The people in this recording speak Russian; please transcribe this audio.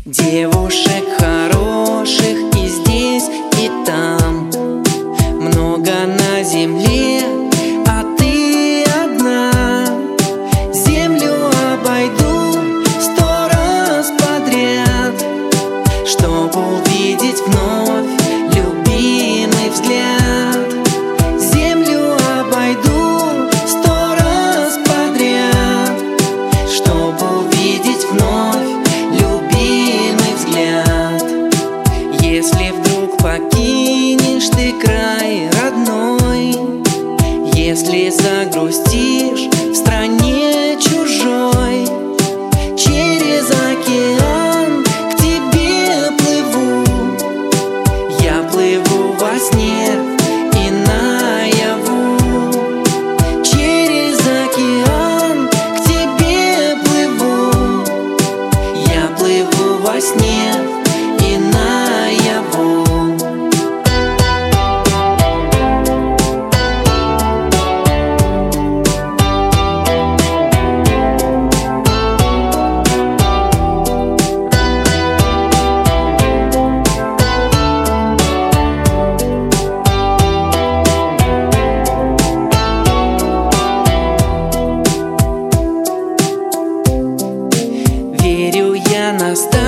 Девушек хороших и здесь, и там много на земле, а ты одна. Землю обойду 100 раз подряд, чтоб увидеть вновь любимый взгляд. Землю обойду 100 раз подряд, чтоб увидеть вновь любимый взгляд. Если вдруг покинешь ты край родной, если загрустишь в стране чужой, через океан к тебе плыву. Я плыву во сне и наяву. Через океан к тебе плыву. Я плыву во сне и наяву. Верю я на